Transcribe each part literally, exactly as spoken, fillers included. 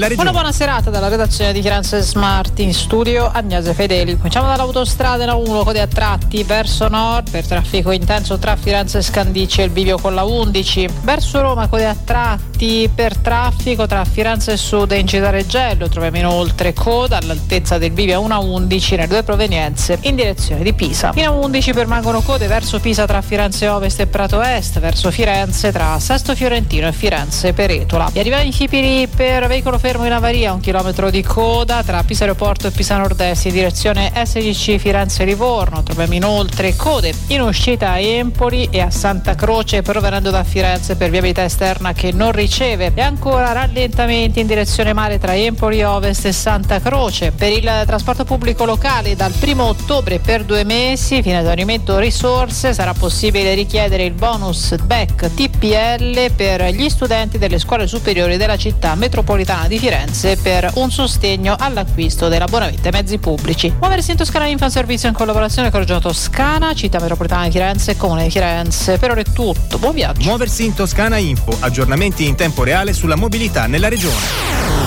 nella regione. Una buona serata dalla redazione di Firenze Smart, in studio Agnese Fedeli. Cominciamo dall'autostrada la uno, code a tratti verso nord per traffico intenso tra Firenze Scandicci e il bivio con la undici. Verso Roma code a tratti per traffico tra Firenze Sud e in Citareggello. Troviamo inoltre coda all'altezza del bivio a uno undici nelle due provenienze in direzione di Pisa. In A undici permangono code verso Pisa tra Firenze Ovest e Prato Est, verso Firenze tra Sesto Fiorentino e Firenze Peretola. E arriviamo in Chipiri per veicolo fermo in avaria, un chilometro di coda tra Pisa Aeroporto e Pisa Nord-Est in direzione S D C Firenze Livorno. Troviamo inoltre code in uscita a Empoli e a Santa Croce provenendo da Firenze per viabilità esterna che non riceve, e ancora rallentamenti in direzione mare tra Empoli Ovest e Santa Croce. Per il trasporto pubblico locale dal primo ottobre per due mesi, fino ad esaurimento risorse, sarà possibile richiedere il bonus B E C T P L per gli studenti delle scuole superiori della città metropolitana di Firenze per un sostegno all'acquisto dell'abbonamento ai mezzi pubblici. Muoversi in Toscana Infoservizio in collaborazione con Regione Toscana, Città metropolitana di Firenze e Comune di Firenze. Per ora è tutto, buon viaggio. Muoversi in Toscana Info, aggiornamenti in tempo reale sulla mobilità nella regione.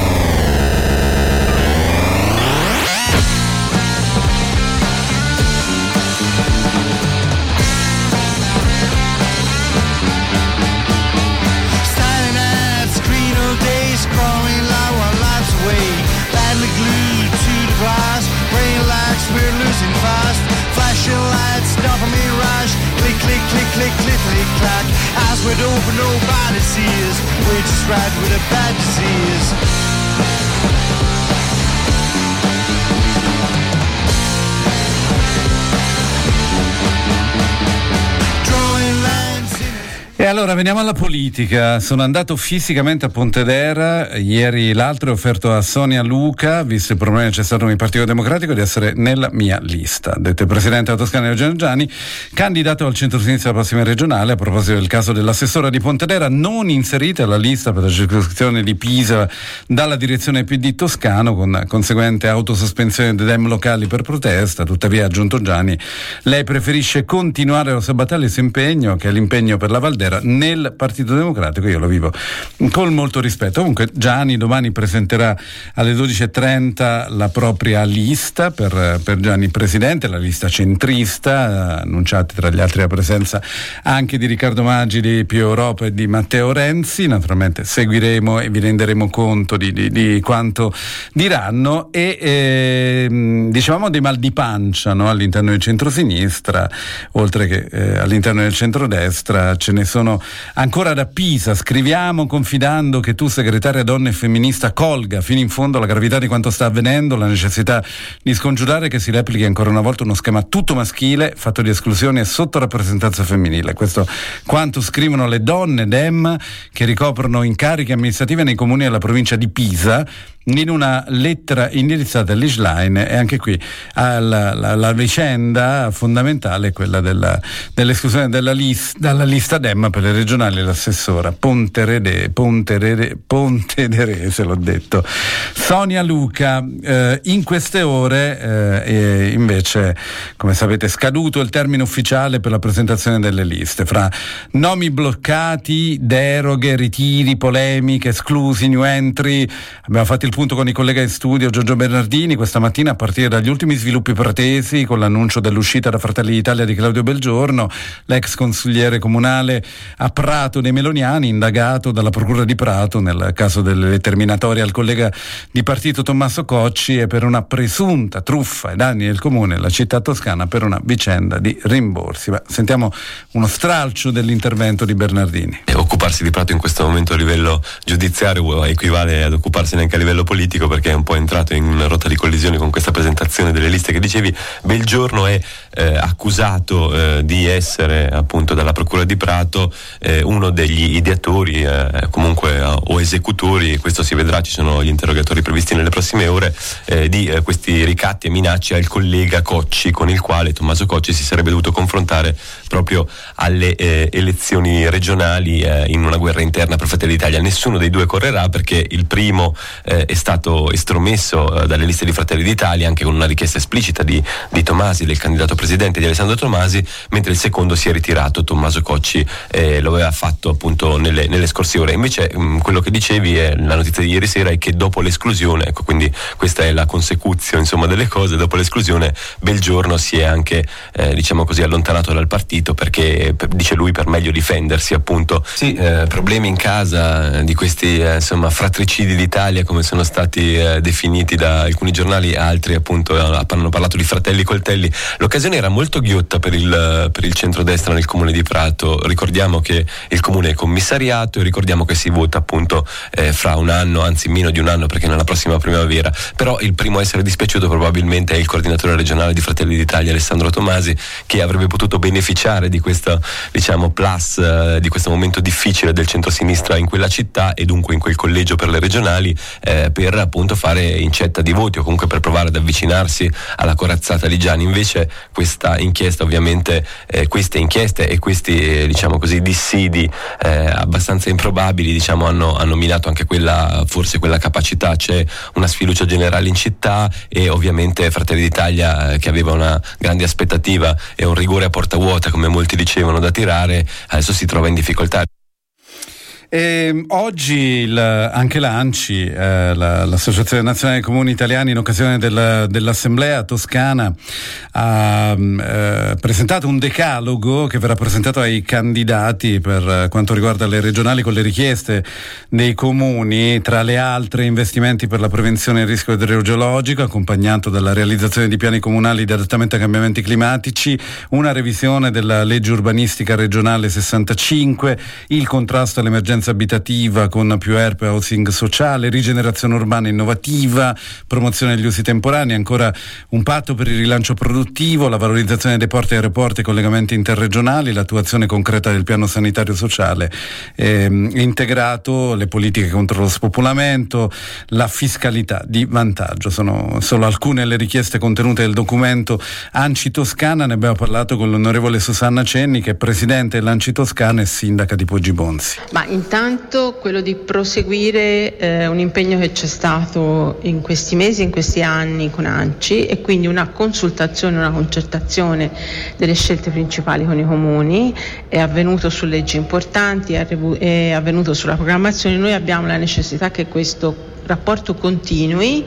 We're open, nobody sees. We're just right with a bad disease. E allora veniamo alla politica. Sono andato fisicamente a Pontedera ieri. L'altro è offerto a Sonia Luca, visto il problema che c'è stato nel Partito Democratico, di essere nella mia lista. Detto il presidente della Toscana Eugenio Giani, candidato al centro-sinistra alla prossima regionale. A proposito del caso dell'assessora di Pontedera non inserita alla lista per la circoscrizione di Pisa dalla direzione P D toscano, con conseguente autosospensione dei dem locali per protesta. Tuttavia, ha aggiunto Giani, lei preferisce continuare la sua battaglia e il suo impegno, che è l'impegno per la Valdera, nel Partito Democratico. Io lo vivo con molto rispetto. Comunque Gianni domani presenterà alle dodici e trenta la propria lista per, per Gianni presidente, la lista centrista, annunciati tra gli altri la presenza anche di Riccardo Maggi di Più Europa e di Matteo Renzi. Naturalmente seguiremo e vi renderemo conto di, di, di quanto diranno. E eh, dicevamo dei mal di pancia, no? All'interno del centrosinistra, oltre che eh, all'interno del centrodestra, ce ne sono ancora da Pisa. Scriviamo confidando che tu, segretaria donna e femminista, colga fino in fondo la gravità di quanto sta avvenendo, la necessità di scongiurare che si replichi ancora una volta uno schema tutto maschile, fatto di esclusione e sottorappresentanza femminile. Questo quanto scrivono le donne Dem che ricoprono incarichi amministrative nei comuni della provincia di Pisa, in una lettera indirizzata all'Isline. E anche qui alla, la, la vicenda fondamentale è quella della, dell'esclusione della lista, dalla lista Dem per le regionali. L'assessora Ponterede, Ponterede, Pontederese, l'ho detto, Sonia Luca. Eh, in queste ore eh, invece, come sapete, è scaduto il termine ufficiale per la presentazione delle liste. Fra nomi bloccati, deroghe, ritiri, polemiche, esclusi, new entry, abbiamo fatto il punto con il collega in studio Giorgio Bernardini questa mattina, a partire dagli ultimi sviluppi pratesi, con l'annuncio dell'uscita da Fratelli d'Italia di Claudio Belgiorno, l'ex consigliere comunale a Prato dei Meloniani, indagato dalla procura di Prato nel caso delle lettere minatorie al collega di partito Tommaso Cocci, e per una presunta truffa ai danni del comune e la città toscana per una vicenda di rimborsi. Beh, sentiamo uno stralcio dell'intervento di Bernardini. E occuparsi di Prato in questo momento a livello giudiziario equivale ad occuparsi anche a livello politico, perché è un po' entrato in una rotta di collisione con questa presentazione delle liste che dicevi. Belgiorno è eh, accusato eh, di essere, appunto, dalla procura di Prato eh, uno degli ideatori eh, comunque eh, o esecutori, questo si vedrà, ci sono gli interrogatori previsti nelle prossime ore, eh, di eh, questi ricatti e minacce al collega Cocci, con il quale Tommaso Cocci si sarebbe dovuto confrontare proprio alle eh, elezioni regionali eh, in una guerra interna per Fratelli d'Italia. Nessuno dei due correrà, perché il primo eh, è stato estromesso eh, dalle liste di Fratelli d'Italia, anche con una richiesta esplicita di, di Tomasi, del candidato presidente di Alessandro Tomasi, mentre il secondo si è ritirato, Tommaso Cocci, eh, lo aveva fatto appunto nelle, nelle scorse ore. Invece mh, quello che dicevi, è, la notizia di ieri sera, è che dopo l'esclusione, ecco, quindi questa è la consecuzione insomma delle cose, dopo l'esclusione Belgiorno si è anche eh, diciamo così allontanato dal partito, perché per, dice lui, per meglio difendersi appunto. Sì, eh, problemi in casa eh, di questi eh, insomma fratricidi d'Italia, come sono stati eh, definiti da alcuni giornali, altri appunto eh, hanno parlato di fratelli coltelli. L'occasione era molto ghiotta per il, per il centrodestra nel comune di Prato. Ricordiamo che il comune è commissariato e ricordiamo che si vota appunto eh, fra un anno, anzi meno di un anno, perché nella prossima primavera. Però il primo a essere dispiaciuto probabilmente è il coordinatore regionale di Fratelli d'Italia, Alessandro Tomasi, che avrebbe potuto beneficiare di questo, diciamo, plus, eh, di questo momento difficile del centrosinistra in quella città e dunque in quel collegio per le regionali, eh, per appunto fare incetta di voti o comunque per provare ad avvicinarsi alla corazzata Ligiani. Invece questa inchiesta, ovviamente eh, queste inchieste e questi eh, diciamo così dissidi eh, abbastanza improbabili, diciamo, hanno, hanno minato anche quella, forse quella capacità. C'è una sfiducia generale in città e ovviamente Fratelli d'Italia, eh, che aveva una grande aspettativa e un rigore a porta vuota, come molti dicevano, da tirare, adesso si trova in difficoltà. E oggi il, anche l'ANCI, eh, la, l'Associazione Nazionale dei Comuni Italiani, in occasione del, dell'Assemblea toscana, ha eh, presentato un decalogo che verrà presentato ai candidati per quanto riguarda le regionali, con le richieste dei comuni, tra le altre investimenti per la prevenzione del rischio idrogeologico, accompagnato dalla realizzazione di piani comunali di adattamento ai cambiamenti climatici, una revisione della legge urbanistica regionale sessantacinque, il contrasto all'emergenza abitativa con più E R P e housing sociale, rigenerazione urbana innovativa, promozione degli usi temporanei, ancora un patto per il rilancio produttivo, la valorizzazione dei porti e aeroporti e collegamenti interregionali, l'attuazione concreta del piano sanitario sociale ehm, integrato, le politiche contro lo spopolamento, la fiscalità di vantaggio. Sono solo alcune delle richieste contenute nel documento ANCI Toscana. Ne abbiamo parlato con l'onorevole Susanna Cenni, che è presidente dell'ANCI Toscana e sindaca di Poggibonsi. Ma intanto quello di proseguire eh, un impegno che c'è stato in questi mesi, in questi anni con ANCI, e quindi una consultazione, una concertazione delle scelte principali con i comuni. È avvenuto su leggi importanti, è, revu- è avvenuto sulla programmazione. Noi abbiamo la necessità che questo rapporto continui,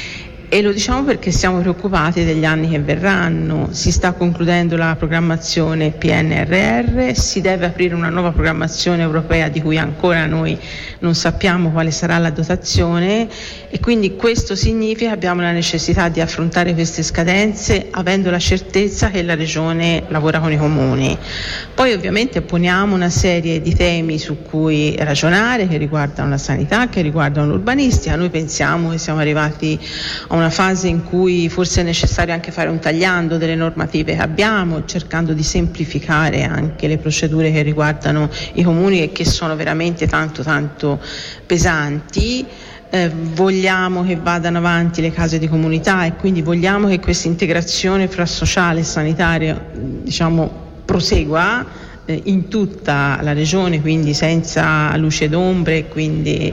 e lo diciamo perché siamo preoccupati degli anni che verranno. Si sta concludendo la programmazione P N R R, si deve aprire una nuova programmazione europea di cui ancora noi non sappiamo quale sarà la dotazione, e quindi questo significa che abbiamo la necessità di affrontare queste scadenze avendo la certezza che la Regione lavora con i comuni. Poi ovviamente poniamo una serie di temi su cui ragionare, che riguardano la sanità, che riguardano l'urbanistica. Noi pensiamo che siamo arrivati a una fase in cui forse è necessario anche fare un tagliando delle normative che abbiamo, cercando di semplificare anche le procedure che riguardano i comuni e che sono veramente tanto tanto pesanti. Eh, vogliamo che vadano avanti le case di comunità e quindi vogliamo che questa integrazione fra sociale e sanitaria, diciamo, prosegua in tutta la regione, quindi senza luce d'ombre, quindi,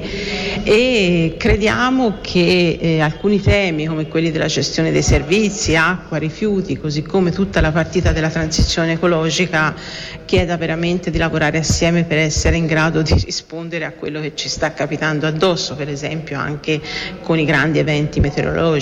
e crediamo che eh, alcuni temi come quelli della gestione dei servizi, acqua, rifiuti, così come tutta la partita della transizione ecologica, chieda veramente di lavorare assieme per essere in grado di rispondere a quello che ci sta capitando addosso, per esempio anche con i grandi eventi meteorologici.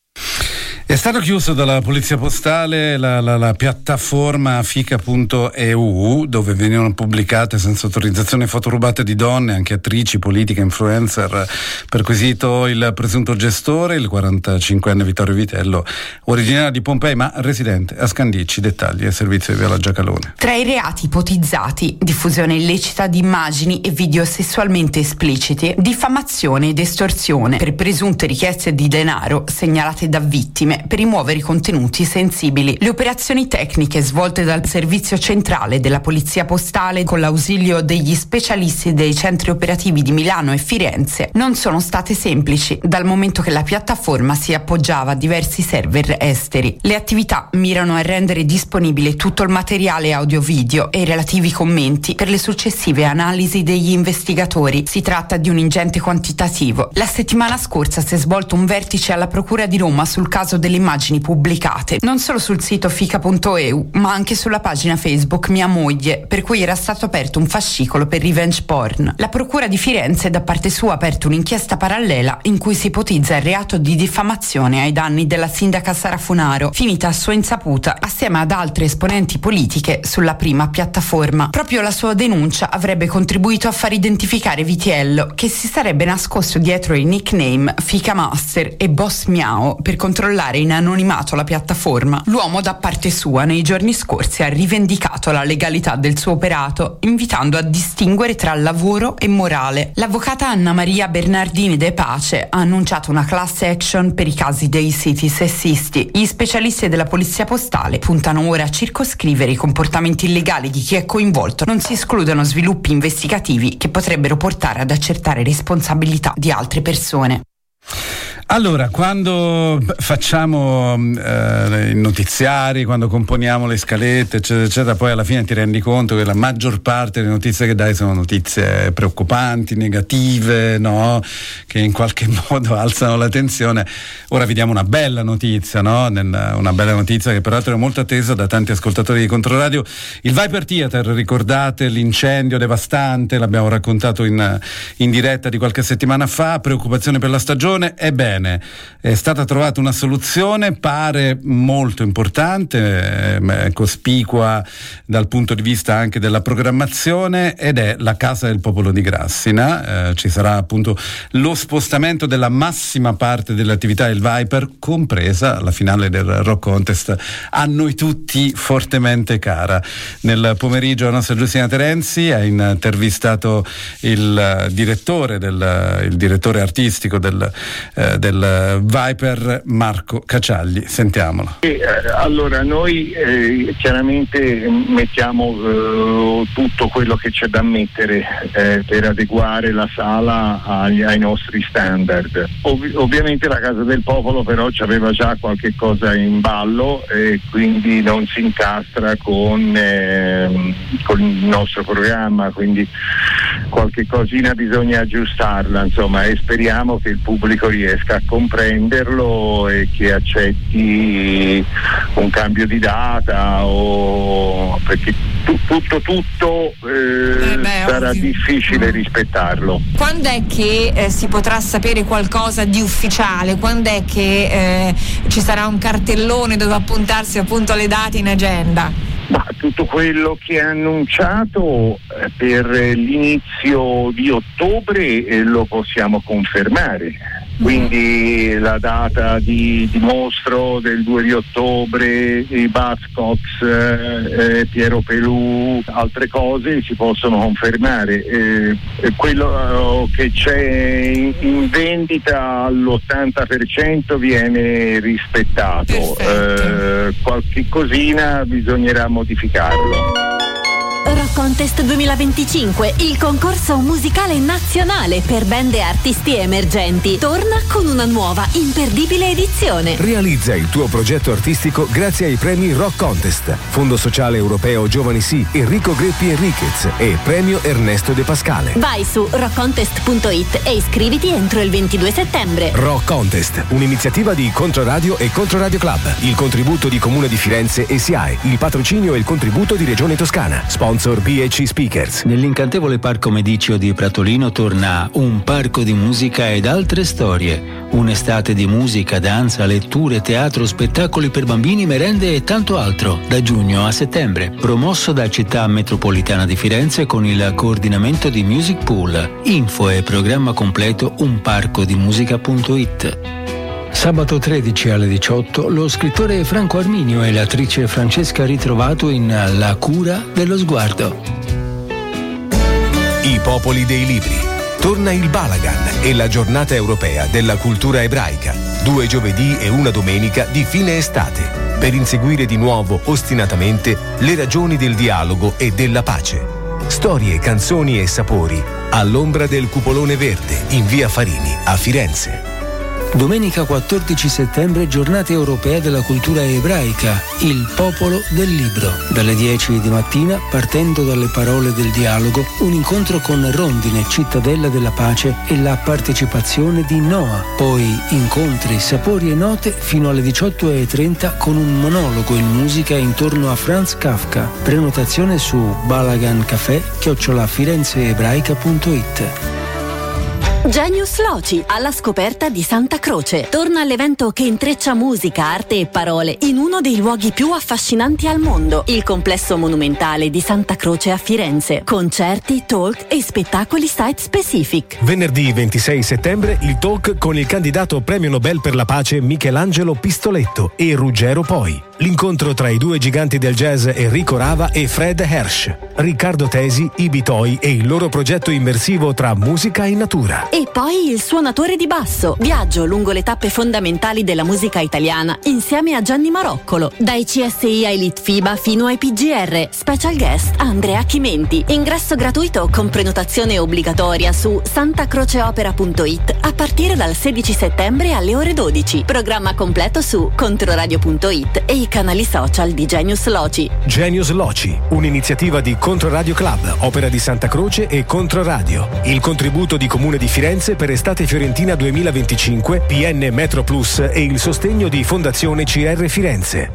È stato chiuso dalla Polizia Postale la, la, la piattaforma fica punto e u, dove venivano pubblicate senza autorizzazione foto rubate di donne, anche attrici, politiche, influencer. Perquisito il presunto gestore, il quarantacinquenne Vittorio Vitello, originario di Pompei ma residente a Scandicci. Dettagli al servizio di Viola Giacalone. Tra i reati ipotizzati: diffusione illecita di immagini e video sessualmente espliciti, diffamazione ed estorsione per presunte richieste di denaro segnalate da vittime, attenzione per rimuovere i contenuti sensibili. Le operazioni tecniche svolte dal servizio centrale della Polizia Postale con l'ausilio degli specialisti dei centri operativi di Milano e Firenze non sono state semplici, dal momento che la piattaforma si appoggiava a diversi server esteri. Le attività mirano a rendere disponibile tutto il materiale audio-video e i relativi commenti per le successive analisi degli investigatori. Si tratta di un ingente quantitativo. La settimana scorsa si è svolto un vertice alla Procura di Roma sul caso delle immagini pubblicate, non solo sul sito fica punto e u, ma anche sulla pagina Facebook Mia Moglie, per cui era stato aperto un fascicolo per revenge porn. La Procura di Firenze da parte sua ha aperto un'inchiesta parallela in cui si ipotizza il reato di diffamazione ai danni della sindaca Sara Funaro, finita a sua insaputa assieme ad altre esponenti politiche sulla prima piattaforma. Proprio la sua denuncia avrebbe contribuito a far identificare Vitiello, che si sarebbe nascosto dietro i nickname Fica Master e Boss Miao per controllare in anonimato la piattaforma. L'uomo da parte sua nei giorni scorsi ha rivendicato la legalità del suo operato, invitando a distinguere tra lavoro e morale. L'avvocata Anna Maria Bernardini De Pace ha annunciato una class action per i casi dei siti sessisti. Gli specialisti della Polizia Postale puntano ora a circoscrivere i comportamenti illegali di chi è coinvolto. Non si escludono sviluppi investigativi che potrebbero portare ad accertare responsabilità di altre persone. Allora, quando facciamo eh, i notiziari, quando componiamo le scalette, eccetera, eccetera, poi alla fine ti rendi conto che la maggior parte delle notizie che dai sono notizie preoccupanti, negative, no? Che in qualche modo alzano la tensione. Ora vediamo una bella notizia, no? Una bella notizia che peraltro è molto attesa da tanti ascoltatori di Controradio. Il Viper Theatre, ricordate l'incendio devastante, l'abbiamo raccontato in, in diretta di qualche settimana fa, preoccupazione per la stagione. Ebbene, è stata trovata una soluzione, pare molto importante, eh, cospicua dal punto di vista anche della programmazione, ed è la Casa del Popolo di Grassina. Eh, ci sarà appunto lo spostamento della massima parte delle attività del Viper, compresa la finale del Rock Contest, a noi tutti fortemente cara. Nel pomeriggio la nostra Giustina Terenzi ha intervistato il direttore del il direttore artistico del, eh, del Viper, Marco Caciagli. Sentiamolo. Eh, allora noi eh, chiaramente mettiamo eh, tutto quello che c'è da mettere eh, per adeguare la sala agli, ai nostri standard. Ov- ovviamente la Casa del Popolo però aveva già qualche cosa in ballo e quindi non si incastra con, eh, con il nostro programma, quindi qualche cosina bisogna aggiustarla, insomma, e speriamo che il pubblico riesca a comprenderlo e che accetti un cambio di data, o perché tu, tutto tutto eh, eh beh, sarà ovvio. difficile mm. rispettarlo. Quando è che eh, si potrà sapere qualcosa di ufficiale? Quando è che eh, ci sarà un cartellone dove appuntarsi appunto le date in agenda? Ma tutto quello che ha annunciato eh, per l'inizio di ottobre eh, lo possiamo confermare. Quindi la data di, di mostro del due di ottobre, i Buzzcocks, eh, Piero Pelù, altre cose si possono confermare. Eh, quello che c'è in, in vendita all'ottanta per cento viene rispettato, eh, qualche cosina bisognerà modificarlo. Rock Contest duemilaventicinque, il concorso musicale nazionale per band e artisti emergenti, torna con una nuova imperdibile edizione. Realizza il tuo progetto artistico grazie ai premi Rock Contest, Fondo Sociale Europeo Giovani Sì, Enrico Greppi Enriquez e Premio Ernesto De Pascale. Vai su rock contest punto it e iscriviti entro il ventidue settembre. Rock Contest, un'iniziativa di Controradio e Controradio Club, il contributo di Comune di Firenze e S I A E, il patrocinio e il contributo di Regione Toscana. Sponsor B e C Speakers. Nell'incantevole Parco Mediceo di Pratolino torna Un parco di musica ed altre storie. Un'estate di musica, danza, letture, teatro, spettacoli per bambini, merende e tanto altro, da giugno a settembre. Promosso da Città Metropolitana di Firenze con il coordinamento di Music Pool. Info e programma completo un parco di musica punto it. Sabato tredici alle diciotto lo scrittore Franco Arminio e l'attrice Francesca Ritrovato in La cura dello sguardo. I popoli dei libri torna il Balagan e la giornata europea della cultura ebraica. Due giovedì e una domenica di fine estate, per inseguire di nuovo ostinatamente le ragioni del dialogo e della pace. Storie, canzoni e sapori all'ombra del cupolone verde in via Farini a Firenze. Domenica quattordici settembre, giornata europea della cultura ebraica, il popolo del libro. Dalle dieci di mattina, partendo dalle parole del dialogo, un incontro con Rondine, cittadella della pace, e la partecipazione di Noah. Poi incontri, sapori e note fino alle diciotto e trenta con un monologo in musica intorno a Franz Kafka. Prenotazione su balagancafè chiocciola firenzeebraica punto it. Genius Loci, alla scoperta di Santa Croce. Torna all'evento che intreccia musica, arte e parole in uno dei luoghi più affascinanti al mondo, il complesso monumentale di Santa Croce a Firenze. Concerti, talk e spettacoli site specific. Venerdì ventisei settembre il talk con il candidato premio Nobel per la pace Michelangelo Pistoletto e Ruggero Poi. L'incontro tra i due giganti del jazz Enrico Rava e Fred Hersch, Riccardo Tesi, i Bitoi e il loro progetto immersivo tra musica e natura. E poi il suonatore di basso, viaggio lungo le tappe fondamentali della musica italiana insieme a Gianni Maroccolo, dai C S I a Elite FIBA fino ai P G R, special guest Andrea Chimenti. Ingresso gratuito con prenotazione obbligatoria su santacroceopera punto it a partire dal sedici settembre alle ore dodici. Programma completo su controradio punto it e i canali social di Genius Loci. Genius Loci, un'iniziativa di Controradio Club, opera di Santa Croce e Controradio. Il contributo di Comune di Firenze per Estate Fiorentina duemilaventicinque, P N Metro Plus e il sostegno di Fondazione C R Firenze.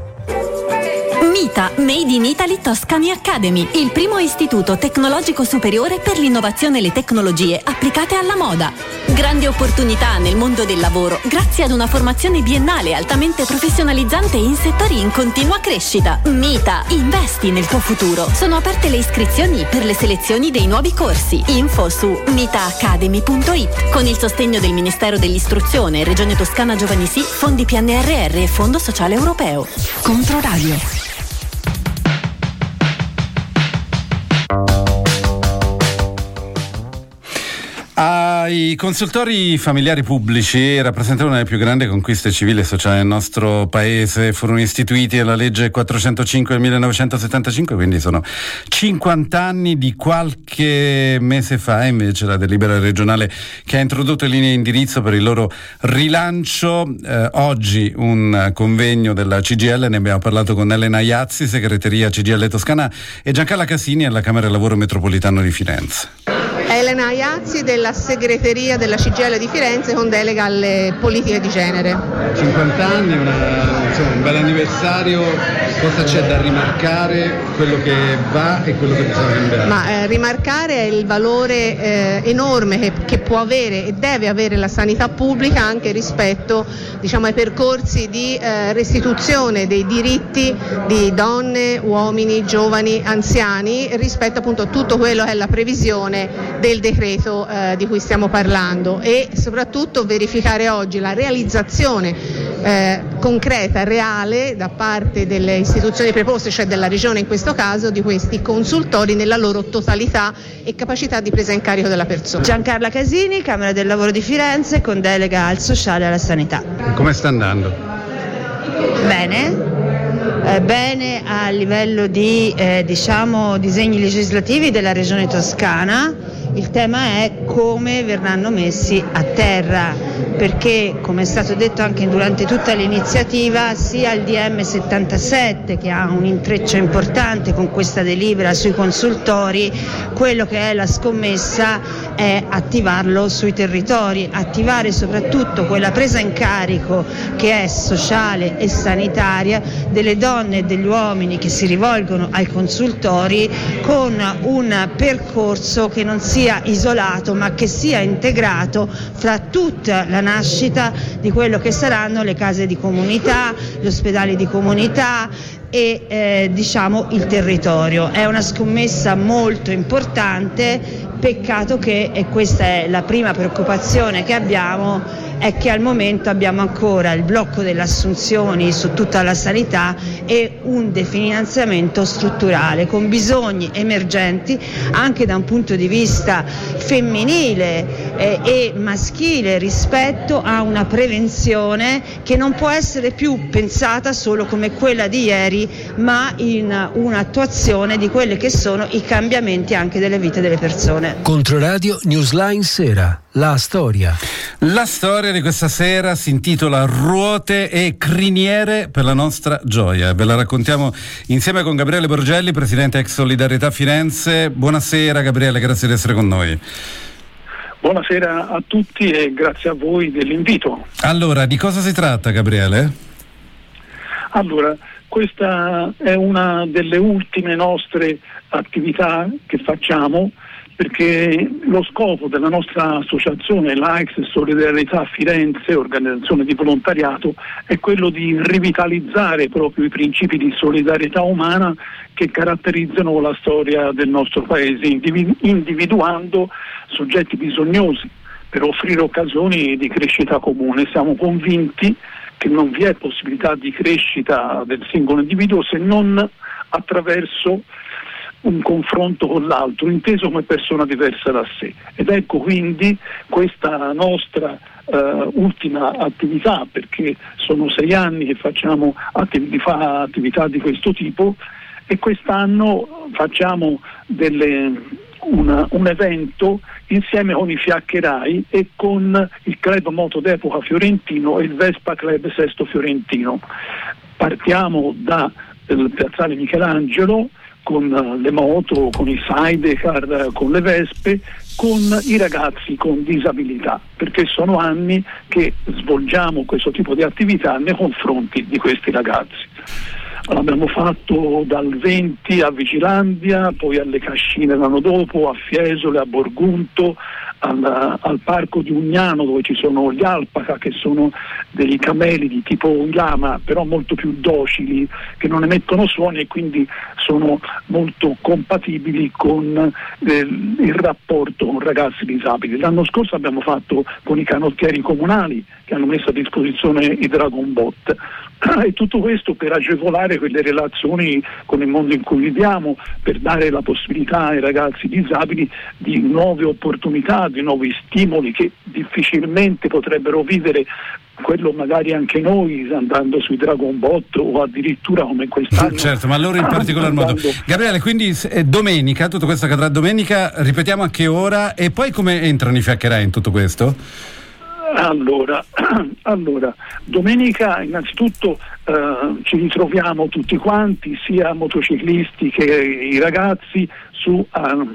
MITA, Made in Italy Toscani Academy, il primo istituto tecnologico superiore per l'innovazione e le tecnologie applicate alla moda. Grandi opportunità nel mondo del lavoro grazie ad una formazione biennale altamente professionalizzante in settori in continua crescita. MITA, investi nel tuo futuro. Sono aperte le iscrizioni per le selezioni dei nuovi corsi. Info su mita academy punto it con il sostegno del Ministero dell'Istruzione, Regione Toscana Giovani Sì, Fondi P N R R e Fondo Sociale Europeo. Controradio. Ah, i consultori familiari pubblici rappresentano una delle più grandi conquiste civili e sociali del nostro paese. Furono istituiti dalla legge quattrocentocinque del millenovecentosettantacinque, quindi sono cinquanta anni. Di qualche mese fa invece la delibera regionale che ha introdotto linee di indirizzo per il loro rilancio. Eh, oggi un convegno della C G I L, ne abbiamo parlato con Elena Iazzi, segreteria C G I L Toscana, e Giancarla Casini alla Camera Lavoro Metropolitano di Firenze. Elena Iazzi della segreteria della C G I L di Firenze con delega alle politiche di genere. cinquanta anni, una, insomma, un bel anniversario. Cosa c'è da rimarcare, quello che va e quello che bisogna cambiare? Ma eh, rimarcare il valore eh, enorme che, che può avere e deve avere la sanità pubblica anche rispetto, diciamo, ai percorsi di eh, restituzione dei diritti di donne, uomini, giovani, anziani, rispetto appunto a tutto quello che è la previsione del decreto eh, di cui stiamo parlando, e soprattutto verificare oggi la realizzazione eh, concreta, reale da parte delle istituzioni preposte, cioè della Regione in questo caso, di questi consultori nella loro totalità e capacità di presa in carico della persona. Giancarla Casini, Camera del Lavoro di Firenze, con delega al sociale e alla sanità. Come sta andando? Bene. Eh, bene a livello di eh, diciamo disegni legislativi della Regione Toscana. Il tema è come verranno messi a terra, perché, come è stato detto anche durante tutta l'iniziativa, sia il D M settantasette, che ha un intreccio importante con questa delibera sui consultori, quello che è la scommessa è attivarlo sui territori, attivare soprattutto quella presa in carico che è sociale e sanitaria delle donne e degli uomini che si rivolgono ai consultori, con un percorso che non sia isolato ma che sia integrato fra tutta la nascita di quello che saranno le case di comunità, gli ospedali di comunità e eh, diciamo il territorio. È una scommessa molto importante, peccato che, e questa è la prima preoccupazione che abbiamo, è che al momento abbiamo ancora il blocco delle assunzioni su tutta la sanità e un definanziamento strutturale con bisogni emergenti anche da un punto di vista femminile eh, e maschile rispetto a una prevenzione che non può essere più pensata solo come quella di ieri, ma in un'attuazione di quelli che sono i cambiamenti anche delle vite delle persone. Controradio Newsline Sera, la storia. La storia di questa sera si intitola Ruote e criniere per la nostra gioia. Ve la raccontiamo insieme con Gabriele Borgelli, presidente ex Solidarietà Firenze. Buonasera Gabriele, grazie di essere con noi. Buonasera a tutti e grazie a voi dell'invito. Allora, di cosa si tratta Gabriele? Allora, questa è una delle ultime nostre attività che facciamo, perché lo scopo della nostra associazione, l'A I C S Solidarietà Firenze, organizzazione di volontariato, è quello di rivitalizzare proprio i principi di solidarietà umana che caratterizzano la storia del nostro paese, individuando soggetti bisognosi per offrire occasioni di crescita comune. Siamo convinti che non vi è possibilità di crescita del singolo individuo se non attraverso un confronto con l'altro, inteso come persona diversa da sé. Ed ecco quindi questa nostra uh, ultima attività, perché sono sei anni che facciamo attività, attività di questo tipo, e quest'anno facciamo delle, una, un evento insieme con i Fiaccherai e con il Club Moto d'Epoca Fiorentino e il Vespa Club Sesto Fiorentino. Partiamo da il Piazzale Michelangelo con le moto, con i sidecar, con le vespe, con i ragazzi con disabilità, perché sono anni che svolgiamo questo tipo di attività nei confronti di questi ragazzi. L'abbiamo fatto dal venti a Vigilandia, poi alle Cascine l'anno dopo, a Fiesole, a Borgunto, al, al parco di Ugnano dove ci sono gli alpaca, che sono dei cameli di tipo lama, però molto più docili, che non emettono suoni e quindi sono molto compatibili con eh, il rapporto con ragazzi disabili. L'anno scorso abbiamo fatto con i canottieri comunali che hanno messo a disposizione i Dragon Bot. E tutto questo per agevolare quelle relazioni con il mondo in cui viviamo, per dare la possibilità ai ragazzi disabili di nuove opportunità, di nuovi stimoli che difficilmente potrebbero vivere quello magari anche noi andando sui Dragon Bot o addirittura come quest'anno. Certo, ma loro in particolar modo. Gabriele, quindi è domenica, tutto questo accadrà domenica, ripetiamo a che ora e poi come entrano i Fiaccherai in tutto questo? Allora, allora, domenica innanzitutto eh, ci ritroviamo tutti quanti, sia motociclisti che i ragazzi, su uh,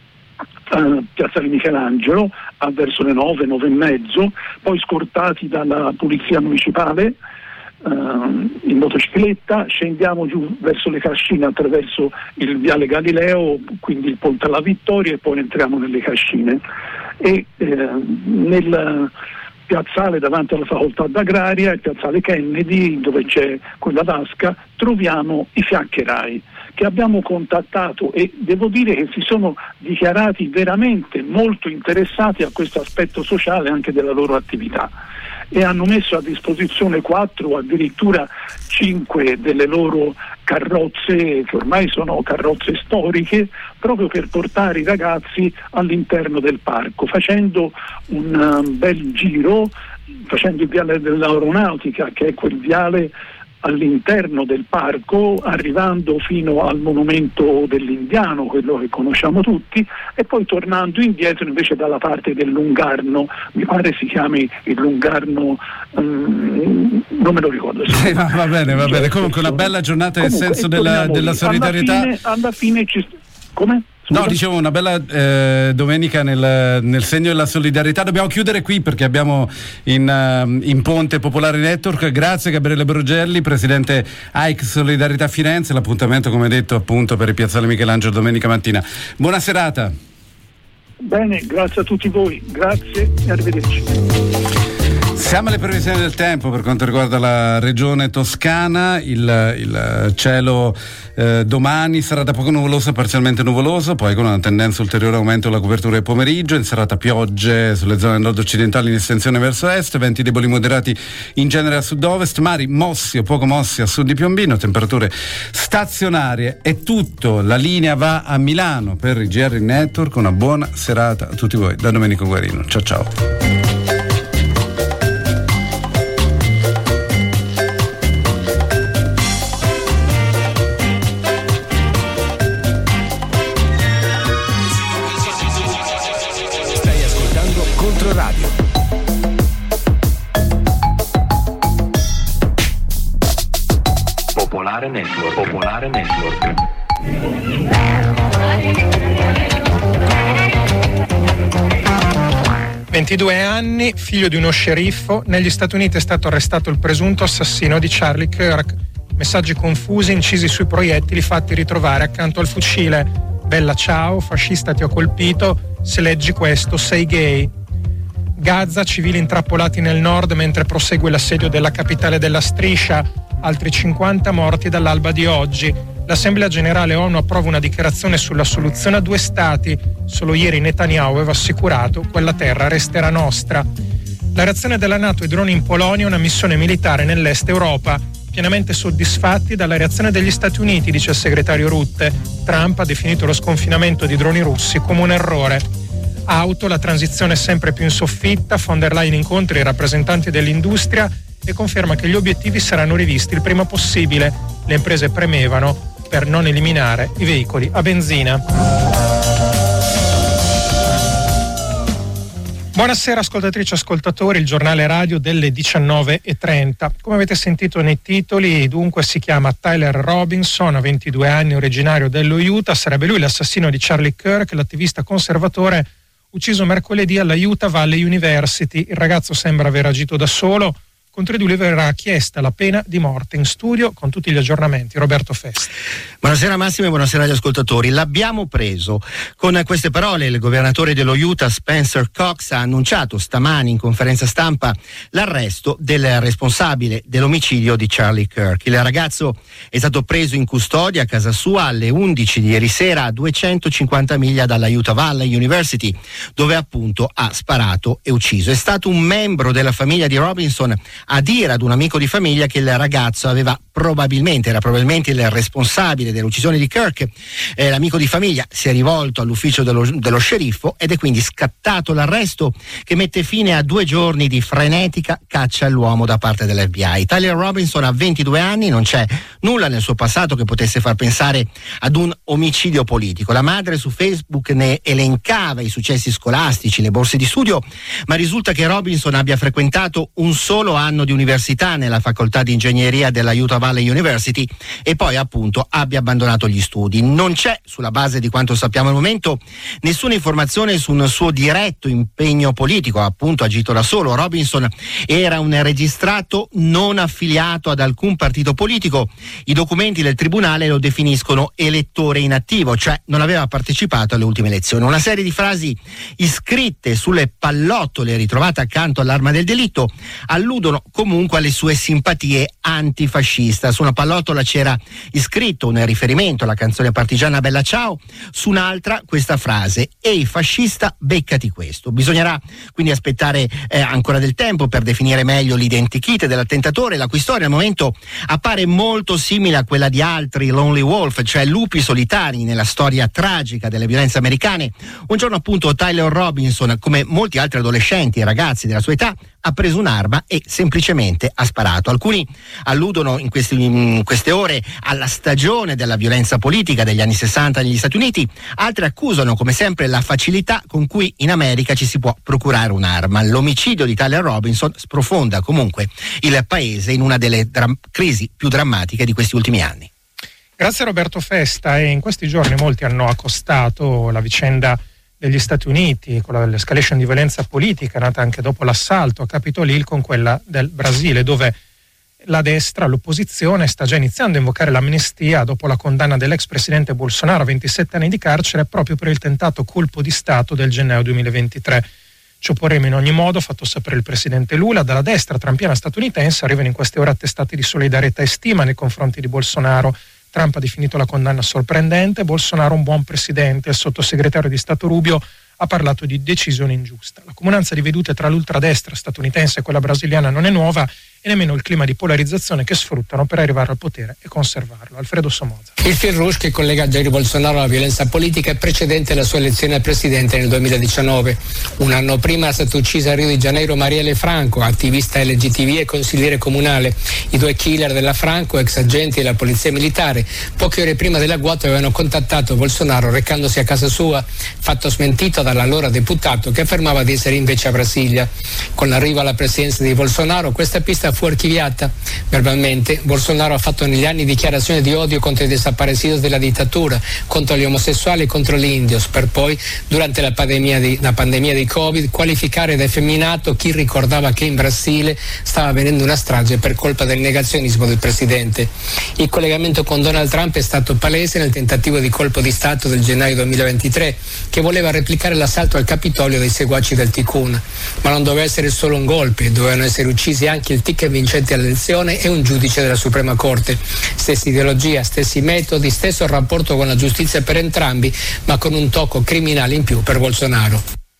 uh, Piazzale Michelangelo a verso le nove, nove e mezzo, poi scortati dalla polizia municipale uh, in motocicletta, scendiamo giù verso le Cascine attraverso il viale Galileo, quindi il Ponte alla Vittoria, e poi entriamo nelle Cascine. E eh, nel piazzale davanti alla facoltà d'agraria, il piazzale Kennedy, dove c'è quella vasca, troviamo i Fiaccherai che abbiamo contattato e devo dire che si sono dichiarati veramente molto interessati a questo aspetto sociale anche della loro attività e hanno messo a disposizione quattro o addirittura cinque delle loro carrozze, che ormai sono carrozze storiche, proprio per portare i ragazzi all'interno del parco, facendo un um, bel giro, facendo il viale dell'aeronautica, che è quel viale all'interno del parco, arrivando fino al monumento dell'Indiano, quello che conosciamo tutti, e poi tornando indietro invece dalla parte del Lungarno, mi pare si chiami il Lungarno, um, non me lo ricordo. Eh, va, va bene, va bene, comunque una bella giornata nel senso della, della solidarietà. Alla fine, alla fine ci... Come? No, dicevo una bella eh, domenica nel, nel segno della solidarietà. Dobbiamo chiudere qui perché abbiamo in, uh, in Ponte Popolare Network. Grazie Gabriele Borgelli, presidente A I C Solidarietà Firenze. L'appuntamento, come detto, appunto per il Piazzale Michelangelo domenica mattina. Buona serata. Bene, grazie a tutti voi, grazie e arrivederci. Passiamo alle previsioni del tempo per quanto riguarda la regione toscana. Il, il cielo eh, domani sarà da poco nuvoloso a parzialmente nuvoloso, poi con una tendenza ulteriore aumento della copertura del pomeriggio. In serata piogge sulle zone nord-occidentali in estensione verso est, venti deboli moderati in genere a sud-ovest, mari mossi o poco mossi a sud di Piombino, temperature stazionarie. È tutto, la linea va a Milano per il G R Network. Una buona serata a tutti voi da Domenico Guarino. Ciao ciao. Radio. Popolare Network. Popolare Network. ventidue anni, figlio di uno sceriffo, negli Stati Uniti è stato arrestato il presunto assassino di Charlie Kirk. Messaggi confusi incisi sui proiettili fatti ritrovare accanto al fucile. Bella ciao, fascista ti ho colpito, se leggi questo sei gay. Gaza, civili intrappolati nel nord mentre prosegue l'assedio della capitale della striscia, altri cinquanta morti dall'alba di oggi. L'Assemblea Generale ONU approva una dichiarazione sulla soluzione a due stati. Solo ieri Netanyahu aveva assicurato quella terra resterà nostra. La reazione della NATO ai droni in Polonia è una missione militare nell'est Europa. Pienamente soddisfatti dalla reazione degli Stati Uniti, dice il segretario Rutte. Trump ha definito lo sconfinamento di droni russi come un errore. Auto, la transizione è sempre più in soffitta. Von der Leyen incontra i rappresentanti dell'industria e conferma che gli obiettivi saranno rivisti il prima possibile. Le imprese premevano per non eliminare i veicoli a benzina. Buonasera ascoltatrici e ascoltatori, il giornale radio delle diciannove e trenta. Come avete sentito nei titoli, dunque si chiama Tyler Robinson, ha ventidue anni, originario dello Utah. Sarebbe lui l'assassino di Charlie Kirk, l'attivista conservatore ucciso mercoledì alla Utah Valley University. Il ragazzo sembra aver agito da solo. Contro di lui verrà chiesta la pena di morte. In studio con tutti gli aggiornamenti Roberto Festa. Buonasera Massimo e buonasera agli ascoltatori. L'abbiamo preso. Con queste parole il governatore dello Utah Spencer Cox ha annunciato stamani in conferenza stampa l'arresto del responsabile dell'omicidio di Charlie Kirk. Il ragazzo è stato preso in custodia a casa sua alle undici di ieri sera a duecentocinquanta miglia dalla Utah Valley University, dove appunto ha sparato e ucciso. È stato un membro della famiglia di Robinson a dire ad un amico di famiglia che il ragazzo aveva probabilmente, era probabilmente il responsabile dell'uccisione di Kirk. Eh, l'amico di famiglia si è rivolto all'ufficio dello, dello sceriffo ed è quindi scattato l'arresto che mette fine a due giorni di frenetica caccia all'uomo da parte dell'F B I. Tyler Robinson ha ventidue anni, non c'è nulla nel suo passato che potesse far pensare ad un omicidio politico. La madre su Facebook ne elencava i successi scolastici, le borse di studio, ma risulta che Robinson abbia frequentato un solo anno di università nella facoltà di ingegneria della Utah Valley University e poi appunto abbia abbandonato gli studi. Non c'è, sulla base di quanto sappiamo al momento, nessuna informazione su un suo diretto impegno politico, ha appunto agito da solo. Robinson era un registrato non affiliato ad alcun partito politico. I documenti del tribunale lo definiscono elettore inattivo, cioè non aveva partecipato alle ultime elezioni. Una serie di frasi iscritte sulle pallottole ritrovate accanto all'arma del delitto alludono comunque alle sue simpatie antifascista. Su una pallottola c'era iscritto un riferimento alla canzone partigiana Bella ciao, su un'altra questa frase: ehi fascista, beccati questo. Bisognerà quindi aspettare eh, ancora del tempo per definire meglio l'identikit dell'attentatore, la cui storia al momento appare molto simile a quella di altri Lonely Wolf, cioè lupi solitari nella storia tragica delle violenze americane. Un giorno appunto Tyler Robinson, come molti altri adolescenti e ragazzi della sua età, ha preso un'arma e semplicemente ha sparato. Alcuni alludono in, questi, in queste ore alla stagione della violenza politica degli anni sessanta negli Stati Uniti, altri accusano come sempre la facilità con cui in America ci si può procurare un'arma. L'omicidio di Tyler Robinson sprofonda comunque il paese in una delle dra- crisi più drammatiche di questi ultimi anni. Grazie Roberto Festa. E in questi giorni molti hanno accostato la vicenda degli Stati Uniti, con l'escalation di violenza politica nata anche dopo l'assalto a Capitol Hill, con quella del Brasile, dove la destra, l'opposizione, sta già iniziando a invocare l'amnistia dopo la condanna dell'ex presidente Bolsonaro a ventisette anni di carcere proprio per il tentato colpo di Stato del gennaio duemilaventitré. Ci opporremo in ogni modo, ha fatto sapere il presidente Lula. Dalla destra trampiana statunitense arrivano in queste ore attestati di solidarietà e stima nei confronti di Bolsonaro. Trump ha definito la condanna sorprendente, Bolsonaro un buon presidente. Il sottosegretario di Stato Rubio ha parlato di decisione ingiusta. La comunanza di vedute tra l'ultradestra statunitense e quella brasiliana non è nuova e nemmeno il clima di polarizzazione che sfruttano per arrivare al potere e conservarlo. Alfredo Somoza. Il fil rouge che collega Jair Bolsonaro alla violenza politica è precedente alla sua elezione al presidente nel duemiladiciannove. Un anno prima è stata uccisa a Rio de Janeiro Marielle Franco, attivista L G T B e consigliere comunale. I due killer della Franco, ex agenti della polizia militare, poche ore prima dell'agguato avevano contattato Bolsonaro recandosi a casa sua, fatto smentito dall'allora deputato che affermava di essere invece a Brasilia. Con l'arrivo alla presidenza di Bolsonaro questa pista fu archiviata. Verbalmente Bolsonaro ha fatto negli anni dichiarazioni di odio contro i desaparecidos della dittatura, contro gli omosessuali e contro gli indios, per poi durante la pandemia di, la pandemia di Covid qualificare da effeminato chi ricordava che in Brasile stava avvenendo una strage per colpa del negazionismo del presidente. Il collegamento con Donald Trump è stato palese nel tentativo di colpo di Stato del gennaio duemilaventitré che voleva replicare l'assalto al Capitolio dei seguaci del Tikkun, ma non doveva essere solo un golpe, dovevano essere uccisi anche il ticket vincente all'elezione e un giudice della Suprema Corte. Stessa ideologia, stessi metodi, stesso rapporto con la giustizia per entrambi, ma con un tocco criminale in più per Bolsonaro.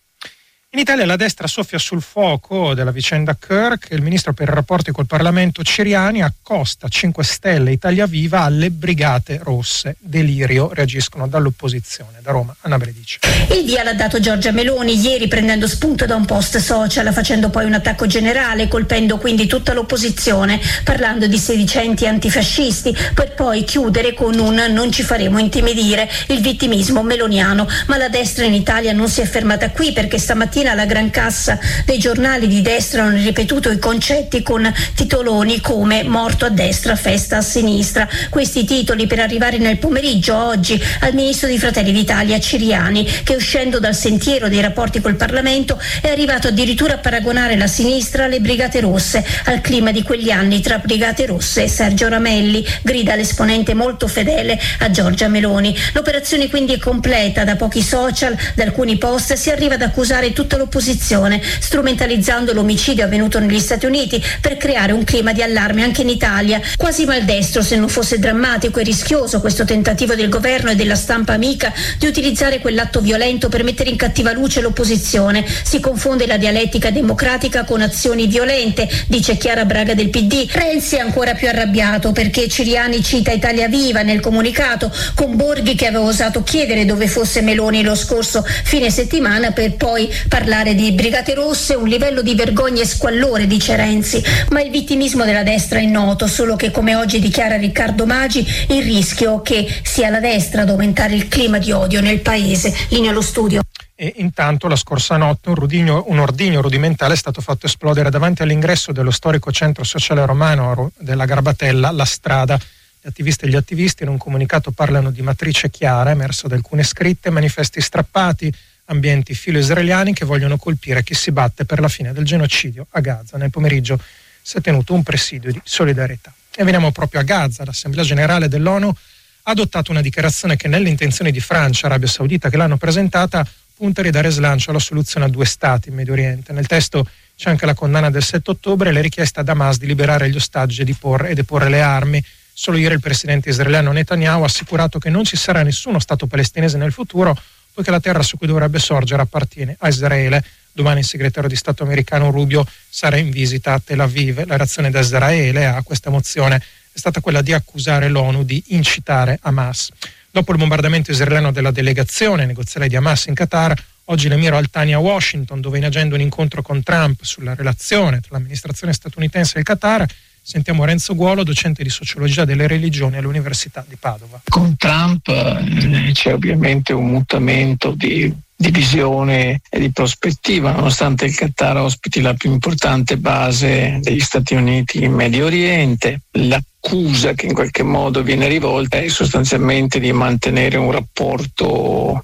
In Italia la destra soffia sul fuoco della vicenda Kirk. Il ministro per i rapporti col Parlamento Ciriani accosta cinque Stelle e Italia Viva alle Brigate Rosse. Delirio, reagiscono dall'opposizione. Da Roma, Anna Bredici. Il via l'ha dato Giorgia Meloni ieri prendendo spunto da un post social, facendo poi un attacco generale, colpendo quindi tutta l'opposizione, parlando di sedicenti antifascisti, per poi chiudere con un non ci faremo intimidire, il vittimismo meloniano. Ma la destra in Italia non si è fermata qui, perché stamattina la gran cassa dei giornali di destra hanno ripetuto i concetti con titoloni come morto a destra, festa a sinistra. Questi titoli per arrivare nel pomeriggio oggi al ministro di Fratelli d'Italia Ciriani, che uscendo dal sentiero dei rapporti col Parlamento è arrivato addirittura a paragonare la sinistra alle Brigate Rosse, al clima di quegli anni tra Brigate Rosse e Sergio Ramelli, grida l'esponente molto fedele a Giorgia Meloni. L'operazione quindi è completa, da pochi social, da alcuni post si arriva ad accusare tutta l'opposizione, strumentalizzando l'omicidio avvenuto negli Stati Uniti per creare un clima di allarme anche in Italia, quasi maldestro se non fosse drammatico e rischioso questo tentativo del governo e della stampa amica di utilizzare quell'atto violento per mettere in cattiva luce l'opposizione. Si confonde la dialettica democratica con azioni violente, dice Chiara Braga del P D. Renzi è ancora più arrabbiato perché Ciriani cita Italia Viva nel comunicato, con Borghi che aveva osato chiedere dove fosse Meloni lo scorso fine settimana, per poi parlare di Brigate Rosse, un livello di vergogna e squallore, dice Renzi. Ma il vittimismo della destra è noto, solo che, come oggi dichiara Riccardo Maggi, il rischio che sia la destra ad aumentare il clima di odio nel paese. Linea allo studio. E intanto la scorsa notte un, rudigno, un ordigno rudimentale è stato fatto esplodere davanti all'ingresso dello storico centro sociale romano della Garbatella, La Strada. Gli attivisti e gli attivisti in un comunicato parlano di matrice chiara, emerso da alcune scritte, manifesti strappati, ambienti filo-israeliani che vogliono colpire chi si batte per la fine del genocidio a Gaza. Nel pomeriggio si è tenuto un presidio di solidarietà. E veniamo proprio a Gaza. L'Assemblea Generale dell'ONU ha adottato una dichiarazione che, nelle intenzioni di Francia e Arabia Saudita che l'hanno presentata, punta a ridare slancio alla soluzione a due stati in Medio Oriente. Nel testo c'è anche la condanna del sette ottobre e le richieste ad Hamas di liberare gli ostaggi e, di porre, e deporre le armi. Solo ieri il presidente israeliano Netanyahu ha assicurato che non ci sarà nessuno stato palestinese nel futuro, poiché la terra su cui dovrebbe sorgere appartiene a Israele. Domani il segretario di Stato americano Rubio sarà in visita a Tel Aviv. La reazione da Israele a questa mozione è stata quella di accusare l'ONU di incitare Hamas. Dopo il bombardamento israeliano della delegazione negoziale di Hamas in Qatar, oggi l'emiro Al-Thani a Washington, dove è in agenda un incontro con Trump sulla relazione tra l'amministrazione statunitense e il Qatar. Sentiamo Renzo Guolo, docente di sociologia delle religioni all'Università di Padova. Con Trump eh, c'è ovviamente un mutamento di, di visione e di prospettiva, nonostante il Qatar ospiti la più importante base degli Stati Uniti in Medio Oriente. L'accusa che in qualche modo viene rivolta è sostanzialmente di mantenere un rapporto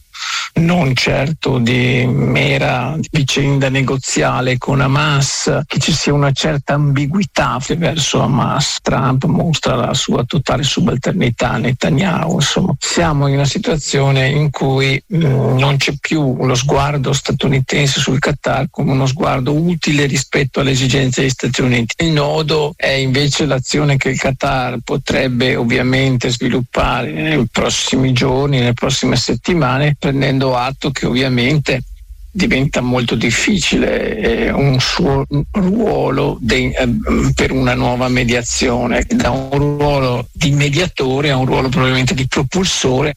non certo di mera vicenda negoziale con Hamas, che ci sia una certa ambiguità verso Hamas. Trump mostra la sua totale subalternità a Netanyahu. Insomma, siamo in una situazione in cui mh, non c'è più lo sguardo statunitense sul Qatar come uno sguardo utile rispetto alle esigenze degli Stati Uniti. Il nodo è invece l'azione che il Qatar potrebbe ovviamente sviluppare nei prossimi giorni, nelle prossime settimane, prendendo atto che ovviamente diventa molto difficile eh, un suo ruolo de, eh, per una nuova mediazione, da un ruolo di mediatore a un ruolo probabilmente di propulsore.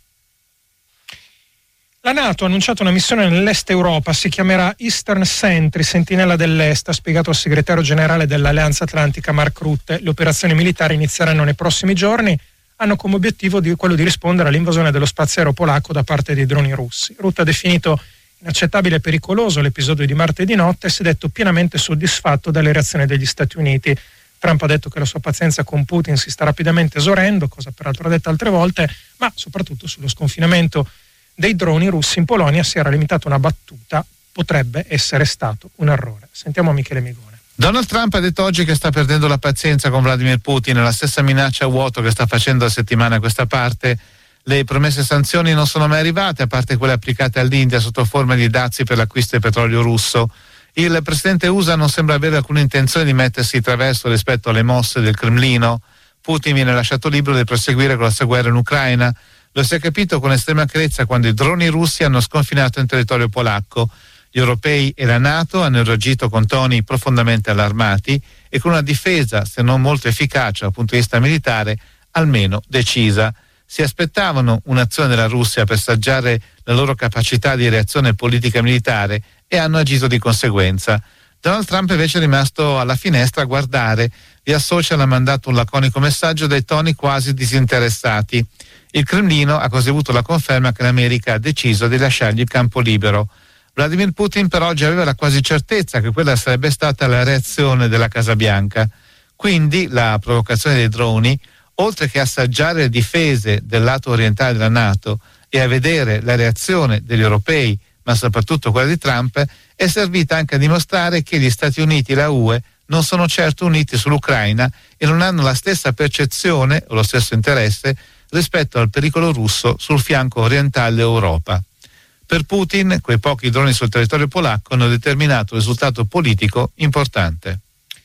La NATO ha annunciato una missione nell'est Europa, si chiamerà Eastern Sentry, Sentinella dell'Est, ha spiegato il segretario generale dell'Alleanza Atlantica Mark Rutte. Le operazioni militari inizieranno nei prossimi giorni, hanno come obiettivo di, quello di rispondere all'invasione dello spazio aereo polacco da parte dei droni russi. Rutte ha definito inaccettabile e pericoloso l'episodio di martedì notte e si è detto pienamente soddisfatto dalle reazioni degli Stati Uniti. Trump ha detto che la sua pazienza con Putin si sta rapidamente esaurendo, cosa peraltro detta altre volte, ma soprattutto sullo sconfinamento dei droni russi in Polonia si era limitata una battuta: potrebbe essere stato un errore. Sentiamo Michele Migone. Donald Trump ha detto oggi che sta perdendo la pazienza con Vladimir Putin, la stessa minaccia a vuoto che sta facendo a settimana a questa parte. Le promesse sanzioni non sono mai arrivate, a parte quelle applicate all'India sotto forma di dazi per l'acquisto di petrolio russo. Il presidente U S A non sembra avere alcuna intenzione di mettersi traverso rispetto alle mosse del Cremlino. Putin viene lasciato libero di proseguire con la sua guerra in Ucraina. Lo si è capito con estrema chiarezza quando i droni russi hanno sconfinato in territorio polacco. Gli europei e la NATO hanno reagito con toni profondamente allarmati e con una difesa, se non molto efficace dal punto di vista militare, almeno decisa. Si aspettavano un'azione della Russia per saggiare la loro capacità di reazione politica e militare e hanno agito di conseguenza. Donald Trump invece è rimasto alla finestra a guardare. Via social ha mandato un laconico messaggio dai toni quasi disinteressati. Il Cremlino ha così avuto la conferma che l'America ha deciso di lasciargli il campo libero. Vladimir Putin però oggi aveva la quasi certezza che quella sarebbe stata la reazione della Casa Bianca. Quindi la provocazione dei droni, oltre che assaggiare le difese del lato orientale della NATO e a vedere la reazione degli europei, ma soprattutto quella di Trump, è servita anche a dimostrare che gli Stati Uniti e la U E non sono certo uniti sull'Ucraina e non hanno la stessa percezione o lo stesso interesse rispetto al pericolo russo sul fianco orientale dell'Europa. Per Putin, quei pochi droni sul territorio polacco hanno determinato un risultato politico importante.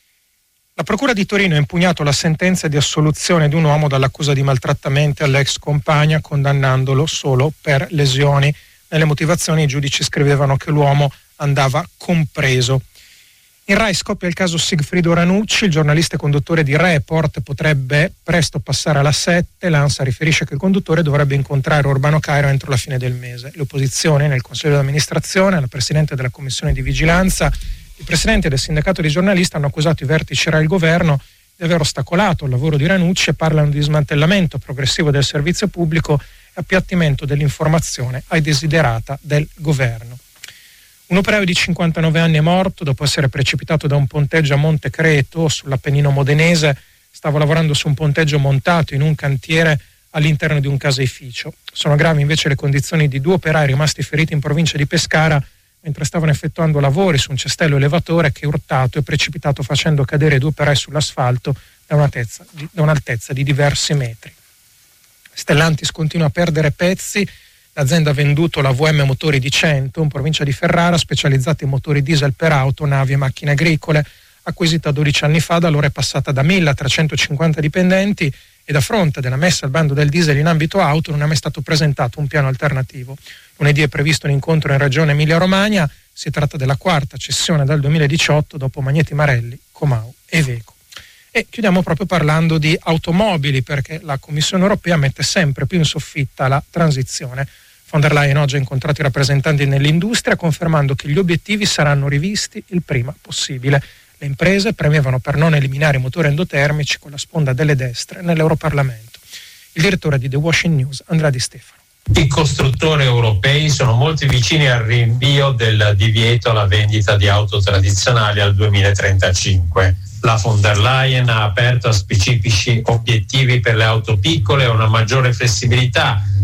La Procura di Torino ha impugnato la sentenza di assoluzione di un uomo dall'accusa di maltrattamenti all'ex compagna, condannandolo solo per lesioni. Nelle motivazioni i giudici scrivevano che l'uomo andava compreso. In Rai scoppia il caso Sigfrido Ranucci, il giornalista e conduttore di Report potrebbe presto passare alla sette. L'ANSA riferisce che il conduttore dovrebbe incontrare Urbano Cairo entro la fine del mese. Le opposizioni nel Consiglio di amministrazione, la Presidente della Commissione di Vigilanza, il Presidente del Sindacato di giornalisti hanno accusato i vertici Rai e il governo di aver ostacolato il lavoro di Ranucci e parlano di smantellamento progressivo del servizio pubblico e appiattimento dell'informazione ai desiderata del governo. Un operaio di cinquantanove anni è morto dopo essere precipitato da un ponteggio a Monte Creto, sull'Appennino modenese. Stava lavorando su un ponteggio montato in un cantiere all'interno di un caseificio. Sono gravi invece le condizioni di due operai rimasti feriti in provincia di Pescara mentre stavano effettuando lavori su un cestello elevatore che è urtato e precipitato facendo cadere i due operai sull'asfalto da un'altezza di, da un'altezza di diversi metri. Stellantis continua a perdere pezzi. L'azienda ha venduto la V M Motori di Cento, in provincia di Ferrara, specializzata in motori diesel per auto, navi e macchine agricole. Acquisita dodici anni fa, da allora è passata da mille a trecentocinquanta dipendenti e a fronte della messa al bando del diesel in ambito auto non è mai stato presentato un piano alternativo. Lunedì è previsto un incontro in regione Emilia-Romagna. Si tratta della quarta cessione dal duemiladiciotto dopo Magneti Marelli, Comau e Iveco. E chiudiamo proprio parlando di automobili, perché la Commissione europea mette sempre più in soffitta la transizione. Von der Leyen oggi ha incontrato i rappresentanti nell'industria confermando che gli obiettivi saranno rivisti il prima possibile. Le imprese premevano per non eliminare i motori endotermici con la sponda delle destre nell'Europarlamento. Il direttore di The Washington News, Andrea Di Stefano. I costruttori europei sono molto vicini al rinvio del divieto alla vendita di auto tradizionali al duemilatrentacinque. La von der Leyen ha aperto a specifici obiettivi per le auto piccole e una maggiore flessibilità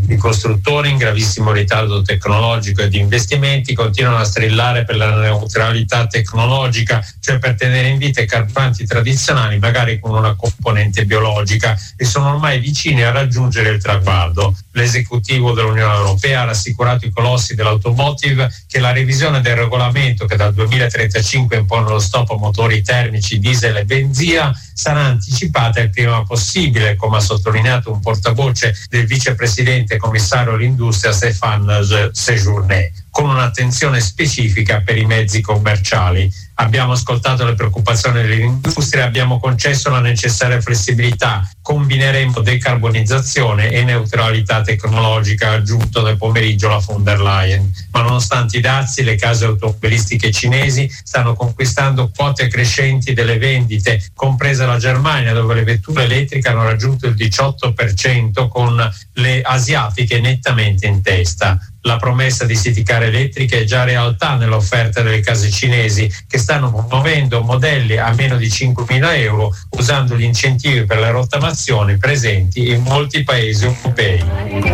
I costruttori, in gravissimo ritardo tecnologico e di investimenti, continuano a strillare per la neutralità tecnologica, cioè per tenere in vita i carburanti tradizionali magari con una componente biologica, e sono ormai vicini a raggiungere il traguardo. L'esecutivo dell'Unione Europea ha rassicurato i colossi dell'automotive che la revisione del regolamento che dal duemilatrentacinque impone lo stop a motori termici, diesel e benzina sarà anticipata il prima possibile, come ha sottolineato un portavoce del vicepresidente commissario all'industria Stéphane Séjourné, con un'attenzione specifica per i mezzi commerciali. Abbiamo ascoltato le preoccupazioni dell'industria e abbiamo concesso la necessaria flessibilità. Combineremo decarbonizzazione e neutralità tecnologica, ha aggiunto nel pomeriggio la von der Leyen. Ma nonostante i dazi, le case automobilistiche cinesi stanno conquistando quote crescenti delle vendite, compresa la Germania, dove le vetture elettriche hanno raggiunto il diciotto per cento, con le asiatiche nettamente in testa. La promessa di City Car elettriche è già realtà nell'offerta delle case cinesi, che stanno promuovendo modelli a meno di cinquemila euro usando gli incentivi per le rottamazioni presenti in molti paesi europei.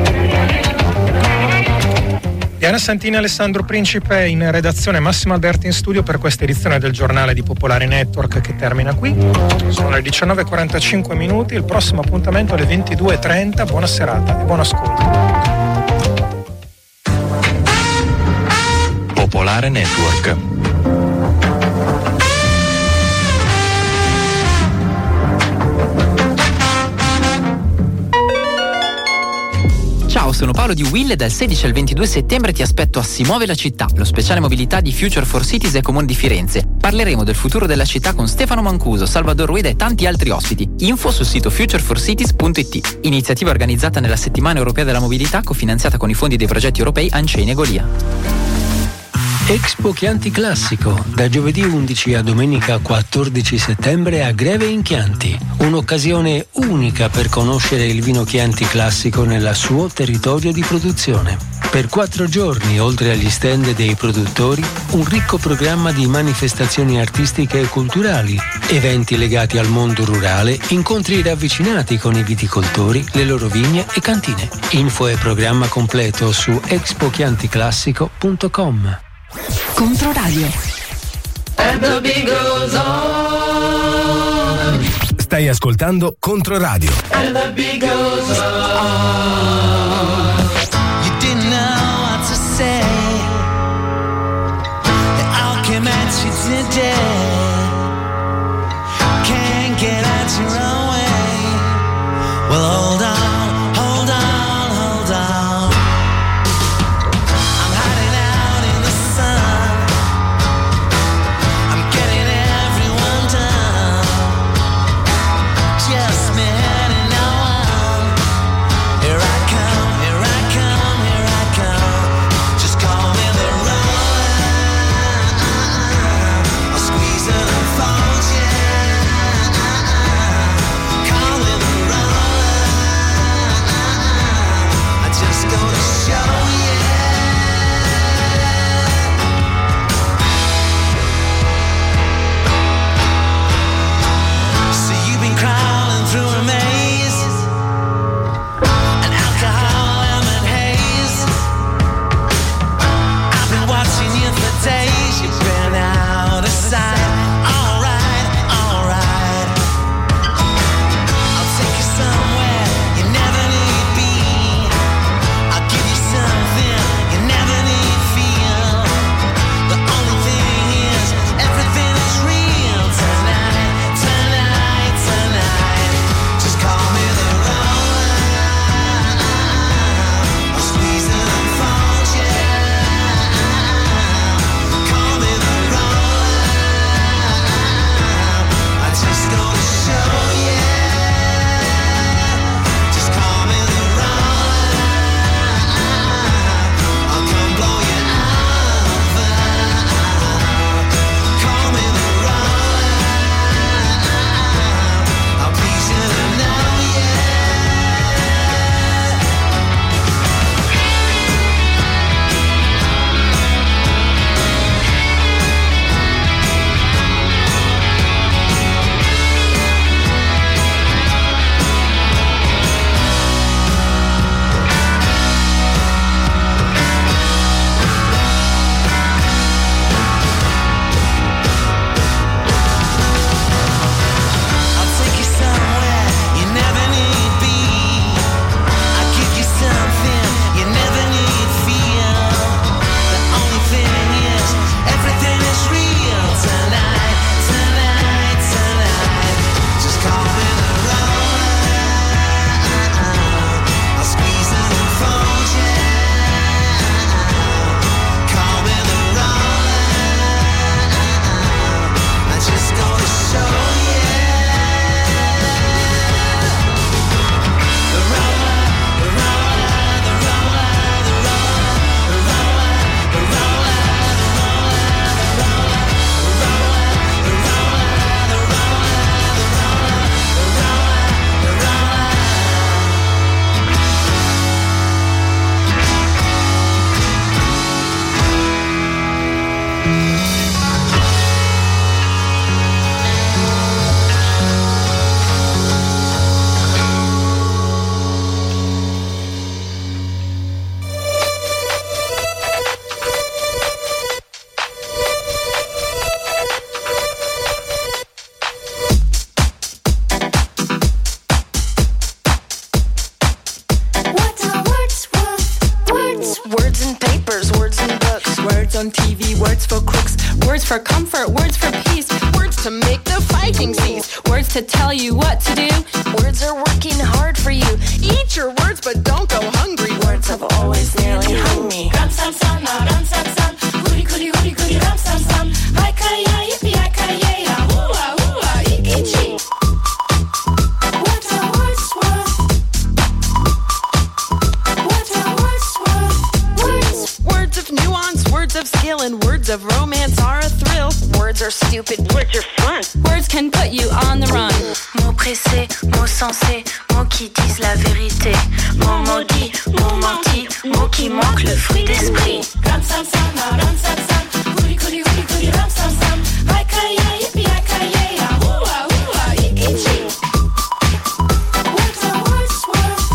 Diana Santini e Alessandro Principe in redazione, Massimo Alberti in studio per questa edizione del giornale di Popolare Network che termina qui. Sono le diciannove e quarantacinque minuti, il prossimo appuntamento alle ventidue e trenta. Buona serata e buon ascolto. Popolare Network. Ciao, sono Paolo di Will e dal sedici al ventidue settembre ti aspetto a Si Muove la Città, lo speciale mobilità di Future for Cities e Comune di Firenze. Parleremo del futuro della città con Stefano Mancuso, Salvador Rueda e tanti altri ospiti. Info sul sito future for cities punto it. Iniziativa organizzata nella Settimana Europea della Mobilità, cofinanziata con i fondi dei progetti europei Anceni e Golia. Expo Chianti Classico, da giovedì undici a domenica quattordici settembre a Greve in Chianti. Un'occasione unica per conoscere il vino Chianti Classico nel suo territorio di produzione. Per quattro giorni, oltre agli stand dei produttori, un ricco programma di manifestazioni artistiche e culturali, eventi legati al mondo rurale, incontri ravvicinati con i viticoltori, le loro vigne e cantine. Info e programma completo su expo chianti classico punto com. Controradio. And the beat goes on. Stai ascoltando Controradio. And the beat goes on. You didn't know what to say. I'll come at you today. Can't get at your own way. Well, hold on. Just me heading now on. Here I come, here I for comfort, words for peace, words to make the fighting cease, words to tell you what to do. Words are working hard for you. Eat your words, but don't go hungry. Words have always nearly hung me. Ram sam sam, na ram sam sam, goody goody goody goody ram sam sam. Hi-ka-ya, yippee-hi-ka-ya, ya, hoo-ah, hoo-ah, iki-chi. What are words worth? What are words worth? Words. Words of nuance, words of skill, and words of romance are a thrill. Words are stupid, words are fun. Words can put you on the run. Mots pressés, mots sensés, mots qui disent la vérité. Mots maudits, mots mentis, mots qui manquent le fruit d'esprit. Ram sam sam, na ram sam sam, goody goody goody goody ram sam sam. Hi-ka-ya, yippee-hi-ka-ya, ya, hoo-ah, hoo-ah, iki-chi. What are words worth?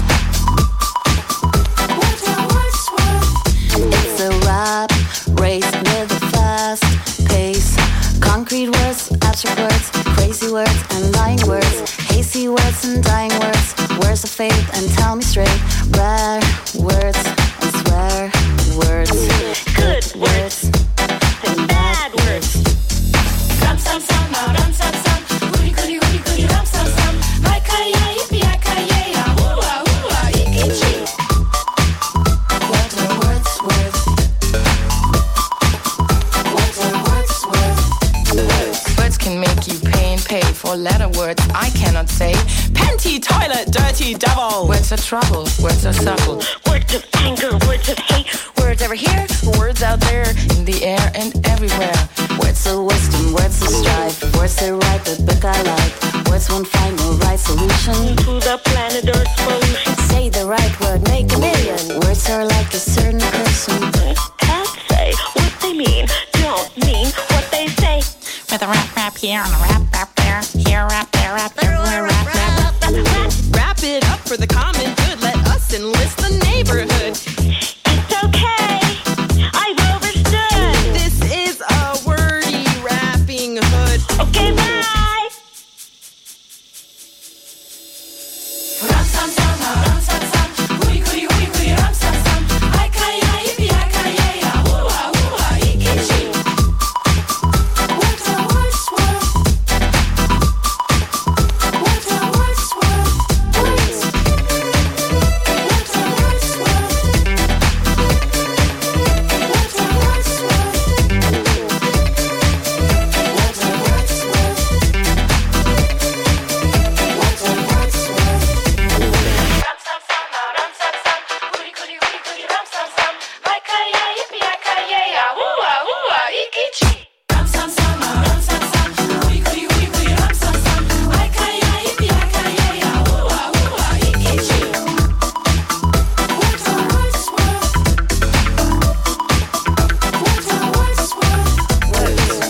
What are words worth? It's a rap race with a fast pace. Concrete words, abstract words, crazy words and lying words, hasty words and dying words, words of faith and tell me straight, rare words and swear words, good words and bad words. Ram sam sam, na ram sam sam, goody goody goody goody ram sam sam. Hi-ka-ya, yippee-hi-ka-ya, ya, hoo-ah, hoo-ah, iki-chi. What are words worth? What are words worth? Words can make you pay and pay for letter words I cannot say. Panty, toilet, dirty devil. Words are trouble, words are subtle. Words of anger, words of hate. Words over here, words out there, in the air and everywhere. Words of wisdom, words of strife, words that write the book I like. Words won't find no right solution to the planet Earth's pollution. Say the right word, make a million. Words are like a certain person. Can't say what they mean, don't mean what they say. With a rap rap here and a rap rap there, here rap there, rap everywhere, rap rap. Wrap, wrap it up for the common good. Let us enlist the neighborhood. It's okay, I've overstood. This is a wordy rapping hood. Okay, bye. Ram sam sam, na ram sam sam, goody goody goody goody ram sam sam. Hi-ka-ya, yippee-hi-ka-ya, ya, hoo-ah, hoo-ah, iki-chi. What are words worth? What are words worth? Words. What are words worth? What are words worth? What are words worth? What are words worth? Ram sam sam, na ram sam sam, goody goody goody goody ram sam sam. Hi-ka-ya, yippee-hi-ka-ya, ya, hoo-ah, hoo-ah, iki-chi. Ram sam sam, na ram sam sam, goody goody goody goody ram sam sam. Hi-ka-ya, yippee-hi-ka-ya, ya, hoo-ah, hoo-ah, iki-chi. What are words worth? What are words worth? Words.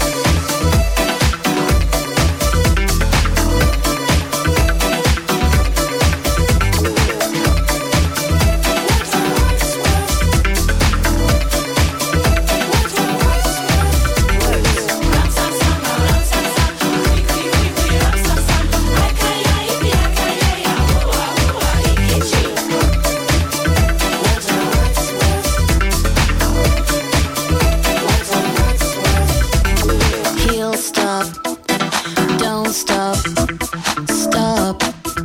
He'll stop, don't stop, stop.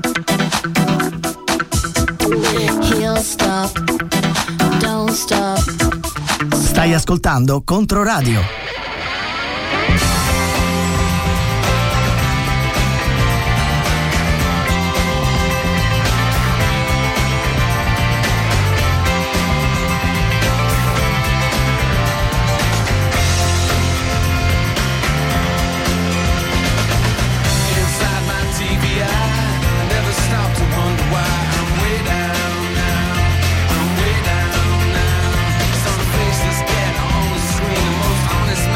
He'll stop, don't stop. Stai ascoltando Controradio. Inside my T V I, I never stop to wonder why I'm way down now. I'm way down now. Some faces get on the screen, the most honest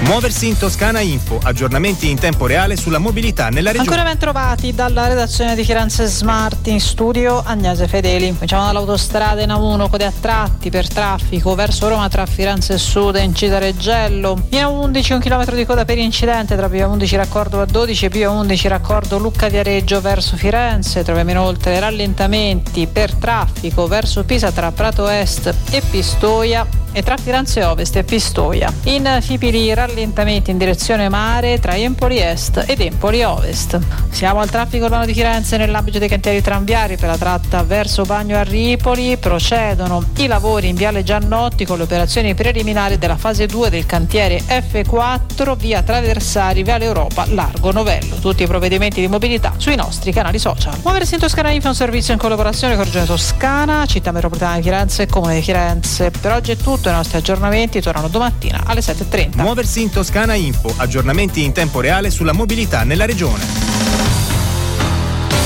Muoversi in Toscana Info, aggiornamenti in tempo reale sulla mobilità nella regione. Ancora ben trovati dalla redazione di Firenze Smart, in studio Agnese Fedeli. Cominciamo dall'autostrada in A uno, code a tratti per traffico verso Roma tra Firenze Sud e Incida Reggello. In A undici un chilometro di coda per incidente tra Via undici raccordo A dodici e Via undici raccordo Lucca Viareggio verso Firenze. Troviamo inoltre rallentamenti per traffico verso Pisa tra Prato Est e Pistoia e tra Firenze Ovest e Pistoia. In Fipili rallentamenti in direzione mare tra Empoli Est ed Empoli Ovest. Siamo al traffico urbano di Firenze nell'ambito dei cantieri tranviari per la tratta verso Bagno a Ripoli. Procedono i lavori in Viale Giannotti con le operazioni preliminari della fase due del cantiere F quattro via Traversari, Viale Europa, Largo Novello. Tutti i provvedimenti di mobilità sui nostri canali social. Muoversi in Toscana Info è un servizio in collaborazione con Regione Toscana, Città Metropolitana di Firenze e Comune di Firenze. Per oggi è tutto. I nostri aggiornamenti tornano domattina alle sette e trenta. Muoversi in Toscana Info, aggiornamenti in tempo reale sulla mobilità nella regione.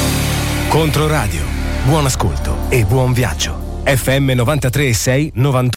Controradio, buon ascolto e buon viaggio. F M novantatré e sei novantotto